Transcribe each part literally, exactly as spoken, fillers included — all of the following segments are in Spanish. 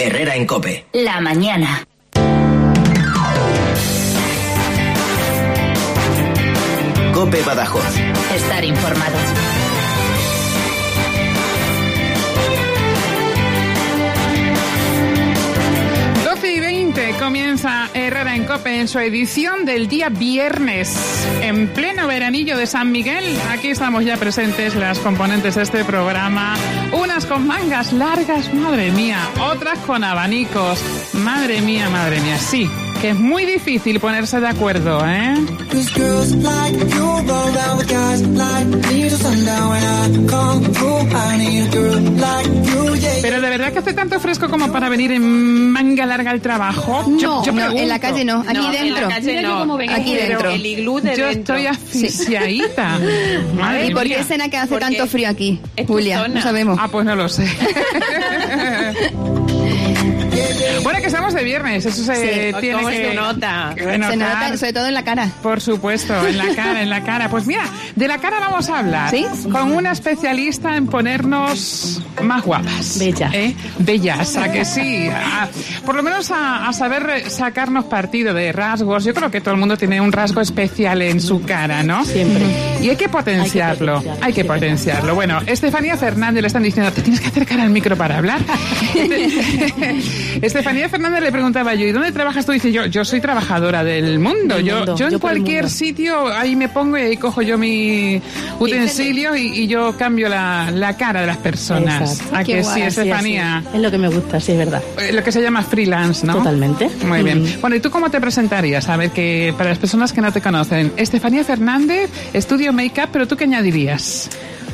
Herrera en COPE. La mañana. COPE Badajoz. Estar informado. doce y veinte comienza Herrera en COPE en su edición del día viernes, en pleno veranillo de San Miguel. Aquí estamos ya presentes las componentes de este programa, unas con mangas largas, madre mía, otras con abanicos, madre mía, madre mía, sí, que es muy difícil ponerse de acuerdo, ¿eh? Pero de verdad que hace tanto fresco como para venir en manga larga al trabajo. No, yo, yo no, en la calle no, aquí no, dentro. No. Aquí dentro. El iglú de Yo dentro. estoy asfixiadita. Sí. Madre ¿Y por mía. qué escena que hace Porque tanto frío aquí, es tu Julia? zona. No sabemos. Ah, pues no lo sé. Bueno, que estamos de viernes, eso se Sí, tiene ¿cómo que... se nota? que Se notar. nota, sobre todo en la cara. Por supuesto, en la cara, en la cara. Pues mira, de la cara vamos a hablar. ¿Sí? Con una especialista en ponernos más guapas. Bellas. ¿Eh? Bellas, a que sí. A- por lo menos a, a saber sacarnos partido de rasgos. Yo creo que todo el mundo tiene un rasgo especial en su cara, ¿no? Siempre. Y hay que potenciarlo. Hay que potenciarlo, Hay que sí. potenciarlo. Bueno, Estefanía Fernández le están diciendo, te tienes que acercar al micro para hablar. Estefanía Fernández le preguntaba yo, ¿y dónde trabajas tú? Dice yo, yo soy trabajadora del mundo. Del yo, mundo, yo en yo por el cualquier mundo. sitio ahí me pongo y ahí cojo yo mi utensilio y, y yo cambio la, la cara de las personas. Exacto. ¿A Qué que guay, sí, así, Estefanía? Es lo que me gusta, sí, es verdad. Eh, Lo que se llama freelance, ¿no? Totalmente. Muy bien. Mm. Bueno, ¿y tú cómo te presentarías? A ver, que para las personas que no te conocen, Estefanía Fernández, estudio make-up, pero ¿tú qué añadirías?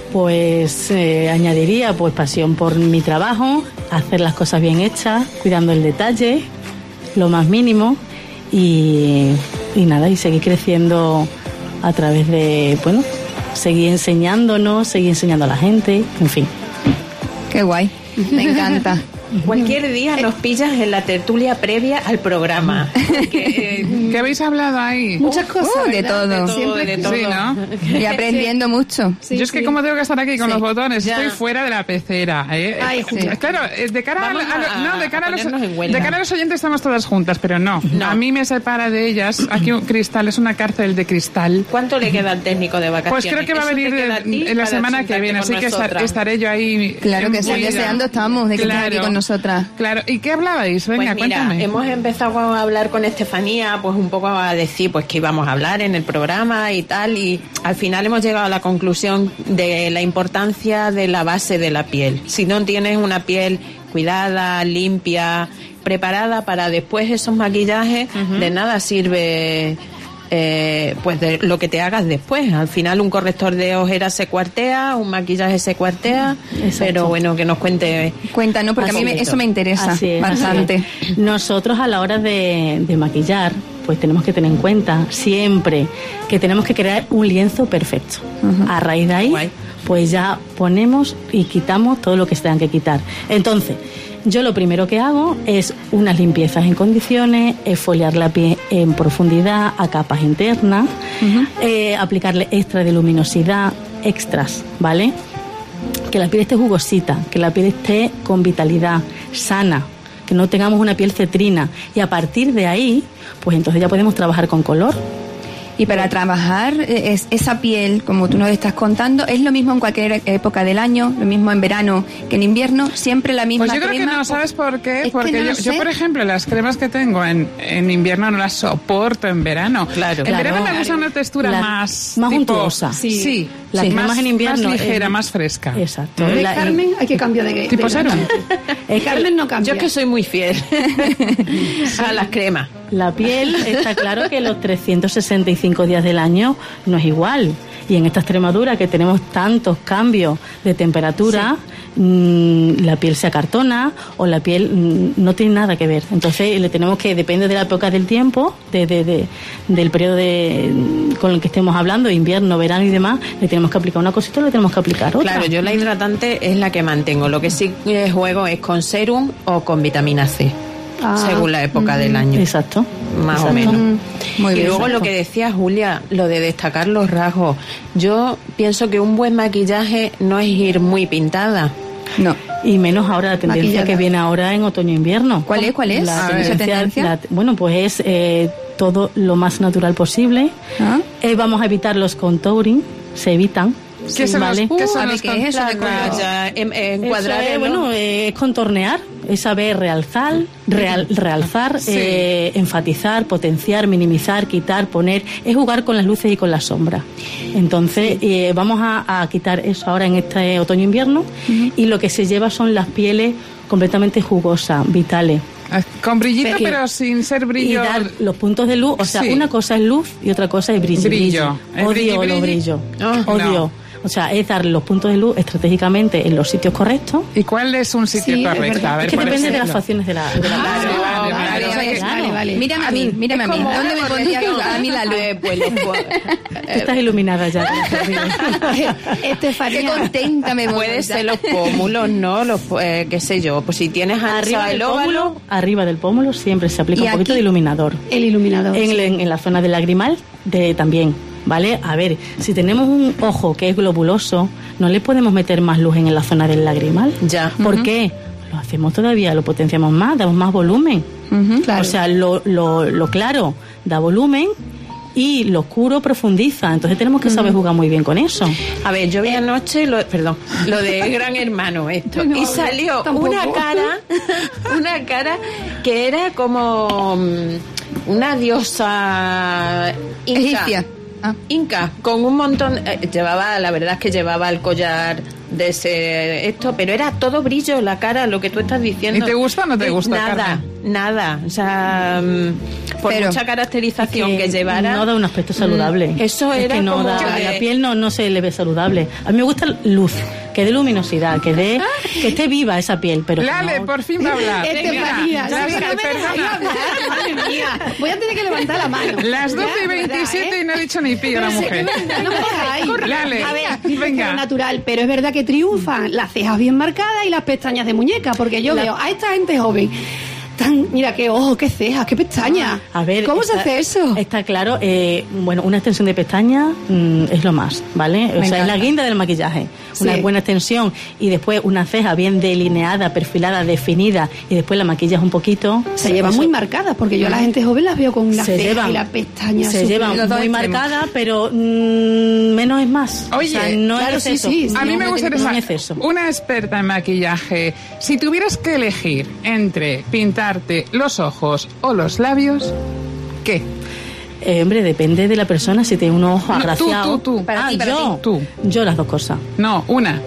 Pues eh, añadiría pues pasión por mi trabajo, hacer las cosas bien hechas, cuidando el detalle, lo más mínimo y, y nada, y seguir creciendo a través de, bueno, seguir enseñándonos, seguir enseñando a la gente, en fin. Qué guay. Me encanta. Cualquier día nos pillas en la tertulia previa al programa. Porque, eh, ¿Qué habéis hablado ahí? Muchas cosas. Uh, de todo. de todo, Siempre de todo. Sí, ¿no? Y aprendiendo mucho. Yo es que como tengo que estar aquí con Sí. los botones, Ya. estoy fuera de la pecera. ¿eh? Ay, Sí. Julia. Claro, eh, de cara, a, Vamos a- a- no, de cara a, a los, ponernos en huelga. de cara a los oyentes estamos todas juntas, pero no. No. A mí me separa de ellas. Aquí un cristal, es una cárcel de cristal. ¿cuánto le queda al técnico de vacaciones? Pues creo que va a Eso te venir queda a ti en la para semana que sentarte viene, con así que estar- nosotras. estaré yo ahí. Claro que sí, embullida. deseando estamos de que estés aquí con nosotras. Claro, ¿y qué hablabais? Venga, Pues mira, cuéntame. hemos empezado a hablar con Estefanía, pues un poco a decir pues que íbamos a hablar en el programa y tal, y al final hemos llegado a la conclusión de la importancia de la base de la piel. Si no tienes una piel cuidada, limpia, preparada para después esos maquillajes, de nada sirve eh, pues de lo que te hagas después. Al final un corrector de ojeras se cuartea, un maquillaje se cuartea, Exacto. pero bueno, que nos cuente. Cuéntanos, porque a mí me- eso me interesa Así es, bastante. así es. Nosotros a la hora de, de maquillar, pues tenemos que tener en cuenta siempre que tenemos que crear un lienzo perfecto. A raíz de ahí, Guay. pues ya ponemos y quitamos todo lo que se tengan que quitar. Entonces, yo lo primero que hago es unas limpiezas en condiciones, exfoliar la piel en profundidad a capas internas, eh, aplicarle extra de luminosidad, extras, ¿vale? Que la piel esté jugosita, que la piel esté con vitalidad, sana, que no tengamos una piel cetrina. Y a partir de ahí, pues entonces ya podemos trabajar con color. Y para trabajar eh, es, esa piel, como tú nos estás contando, ¿es lo mismo en cualquier época del año? ¿Lo mismo en verano que en invierno? ¿Siempre la misma Pues yo creo crema? que no, ¿sabes por qué? Es que Porque no yo, lo yo, sé. por ejemplo, las cremas que tengo en, en invierno no las soporto en verano. Claro. En Claro. verano me gusta una textura La- más... más tipo- untuosa. Sí, Sí. sí. Las más, cremas en invierno más ligera, es- más fresca. Exacto. ¿Mm? La- Carmen, hay que cambiar de... Tipo de- serum. es que Carmen no cambia. Yo es que soy muy fiel a las cremas. la piel, está claro que los trescientos sesenta y cinco días del año no es igual. Y en esta Extremadura que tenemos tantos cambios de temperatura, mmm, la piel se acartona o la piel mmm, no tiene nada que ver. Entonces le tenemos que, depende de la época del tiempo, de, de, de- del periodo de, con el que estemos hablando, invierno, verano y demás, le tenemos que aplicar una cosita o le tenemos que aplicar otra. Claro, yo la hidratante es la que mantengo. Lo que sí eh, juego es con serum o con vitamina C, Ah. según la época del año, Exacto. más o Exacto. menos. Muy y bien, luego exacto. lo que decía Julia, lo de destacar los rasgos. Yo pienso que un buen maquillaje no es ir muy pintada. No. Y menos ahora la tendencia Maquillada. que viene ahora en otoño-invierno. ¿Cuál es? ¿Cuál es? La A ver. ¿Esa tendencia? la- bueno, pues es eh, todo lo más natural posible. ¿Ah? Eh, vamos a evitar los contouring, se evitan. ¿Qué son ¿vale? los, qué son Uh, los ¿qué es eso de contras? color? Ya, em- em- Eso encuadrar es, el- bueno, eh, es contornear, es saber realzar, real- realzar, Sí. eh, enfatizar, potenciar, minimizar, quitar, poner, es jugar con las luces y con las sombras. Entonces, eh, vamos a, a quitar eso ahora en este otoño-invierno y lo que se lleva son las pieles completamente jugosas, vitales. Ah, Con brillito, Pero- pero sin ser Y brillo. dar los puntos de luz, o sea, Sí. una cosa es luz y otra cosa es brillo. Brillo. ¿Es Odio brilli, los brilli? brillos. Ah, Odio. no. O sea, es dar los puntos de luz estratégicamente en los sitios correctos. ¿Y cuál es un sitio Sí, es correcto? verdad. A ver, Es que por depende de las ejemplo. facciones de la, de la Ah, cara. vale, vale, vale, vale. vale, vale, vale. Mírame a mí, mírame a mí. como ¿Dónde me una pondría corrección. a mí la luz? Eh, pues, los po- Tú estás iluminada ya. Qué Estefanía. contenta me voy. Puede ser los pómulos, ¿no? Los, po- eh, qué sé yo, pues si tienes Arriba ancha del el óvalo, pómulo, arriba del pómulo siempre se aplica ¿Y un poquito aquí? de iluminador. El iluminador. En, el- en la zona del lagrimal de, también, ¿vale? A ver, si tenemos un ojo que es globuloso, no le podemos meter más luz en la zona del lagrimal. Ya. ¿Por qué? Lo hacemos todavía, lo potenciamos más, damos más volumen. Ujú. Claro. O sea, lo, lo, lo claro da volumen y lo oscuro profundiza. Entonces tenemos que saber jugar muy bien con eso. A ver, yo vi anoche, lo, perdón, lo de Gran Hermano, esto, No, y salió tampoco. una cara, una cara que era como mm, una diosa inca. Egipcia. Ah. Inca, con un montón, eh, llevaba, la verdad es que llevaba el collar de ese, esto, pero era todo brillo la cara, lo que tú estás diciendo. ¿Y te gusta o no te Eh, gusta, Nada, Carmen? nada, o sea, mm, por Pero- mucha caracterización que, llevara. no da un aspecto saludable. Mm, Eso Es era que no como da, que- la piel no, no se le ve saludable. A mí me gusta luz, que dé luminosidad, que dé, que esté viva esa piel, pero que Lale, no- por fin va a hablar. Estefanía, Mira, sí, Lale, que no me dejáis perdona. hablar, madre mía. Voy a tener que levantar la mano. Las doce y Ya, ¿verdad, veintisiete eh? y no ha dicho ni pío la Pero sé mujer. que verdad, no me dejáis. Lale, A ver, dices venga. que lo natural, pero es verdad que triunfan las cejas bien marcadas y las pestañas de muñeca, porque yo La- veo a esta gente joven tan, mira qué ojos, qué cejas, qué pestañas. A ver, ¿cómo está- se hace eso? Está claro, eh, bueno, una extensión de pestaña mm, es lo más, ¿vale? O Me sea, es la encanta. guinda del maquillaje. Una Sí. buena extensión y después una ceja bien delineada, perfilada, definida y después la maquillas un poquito. Se llevan Eso muy marcadas, porque yo a la gente joven las veo con las se cejas llevan, y las pestañas. se súper- llevan los dos muy extremos. marcadas, pero mm, menos es más. Oye, o sea, no claro, es sí, exceso. sí, sí. A mí me No, gustaría no en saber, exceso. una experta en maquillaje, si tuvieras que elegir entre pintarte los ojos o los labios, ¿qué? Eh, hombre, depende de la persona, si tiene un ojo No, tú, agraciado. tú, tú. Para ah, ti, para yo. ti. Tú. Yo las dos cosas. No, una.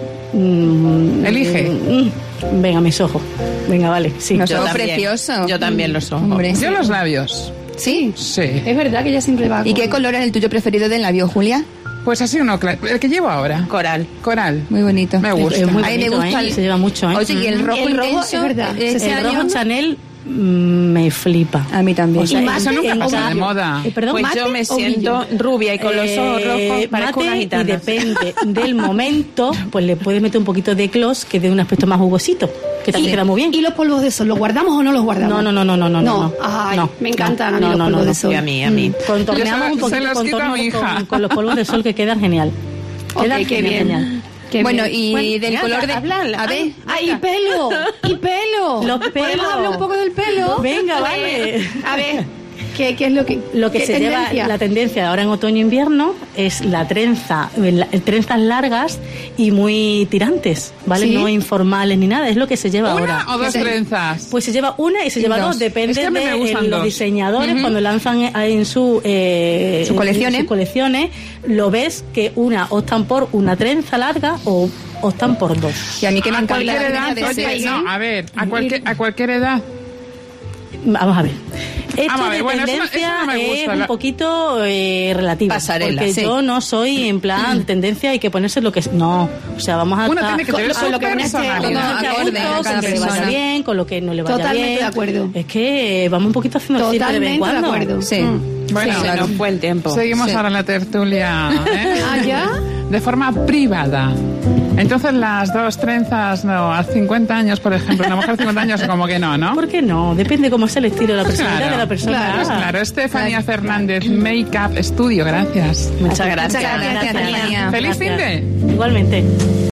Mm, Elige. mm, Venga, mis ojos. Venga, vale, sí. Los Yo ojos también. preciosos. Yo también los ojos. Hombre. Yo los labios. Sí, Sí. es verdad que ella siempre va ¿Y con- qué color es el tuyo preferido del labio, Julia? Pues así uno, claro. El que llevo ahora. Coral. Coral. Muy bonito. Me gusta. Es muy Ay, me bonito, gusta ¿eh? el- Se lleva mucho, ¿eh? Oye, y el rojo El rojo, intenso, es verdad. eh, este el año- rojo Chanel mm, me flipa. A mí también. O sea, Y en- mate Eso nunca en pasa ca- de moda. Eh, perdón, Pues mate yo me o siento brillo. rubia y con los ojos Eh, rojos parezco una mate, gitana. y depende del momento, pues le puedes meter un poquito de gloss que dé un aspecto más jugosito, que también queda muy bien. ¿Y los polvos de sol, los guardamos o no los guardamos? No, no, no, no, no, no, No, no. ay, No, me encantan a mí no, los no, polvos no, de no. sol. Y a mí, a mí. Mm. Contorneamos Yo un se- se poquito los quito a contorno mi hija. con, con los polvos de sol que quedan genial. Ok, Quedan qué genial, bien. genial. Qué Bueno, bien. y Bueno, del venga, color de... habla, A ver, ¡Ay, y pelo! ¡Y pelo! Los ¿Podemos pelos. hablar un poco del pelo? Venga, vale. A ver, ¿qué, qué es lo que Lo que qué se tendencia? lleva, la tendencia ahora en otoño-invierno es la trenza, la- trenzas largas y muy tirantes, ¿vale? ¿Sí? No informales ni nada, es lo que se lleva ¿Una ahora. o dos Sí. trenzas? Pues se lleva una y se Y lleva dos. dos, depende Es que a mí me de gustan eh, los dos. diseñadores Ujú. cuando lanzan eh, en su eh, Sus colecciones. en sus colecciones, lo ves que una optan por una trenza larga o optan por dos. y a mí que me a encanta cualquier la edad, tendencia de oye, ese- no, a ver, a cualquier, a cualquier edad. Vamos a ver. Esto Vamos a ver, de bueno, eso no- tendencia eso no me gusta, es la- un poquito eh, relativa. Pasarela, porque sí. yo no soy en plan tendencia, hay que ponerse lo que es. No, o sea, vamos a Uno estar tiene que tener con su lo que uno esté- personalidad. Todo que acorde a gusto, cada con que le vaya persona. bien, con lo que no le vaya Totalmente bien. de acuerdo. Es que vamos un poquito haciendo el circo de vez en Totalmente de cuando. acuerdo. Sí. Mm. Bueno, Se claro. nos fue el tiempo. Seguimos Sí. ahora en la tertulia. ¿eh? ¿Ah, ya? De forma privada. Entonces las dos trenzas, no, a cincuenta años, por ejemplo, una mujer de cincuenta años como que no, ¿no? ¿Por qué no? Depende cómo sea el estilo, la personalidad Claro. de la persona. Claro, Pues claro, Estefanía Fernández, Makeup Studio, gracias. Muchas gracias. Muchas gracias, Tania. Feliz fin de. Igualmente.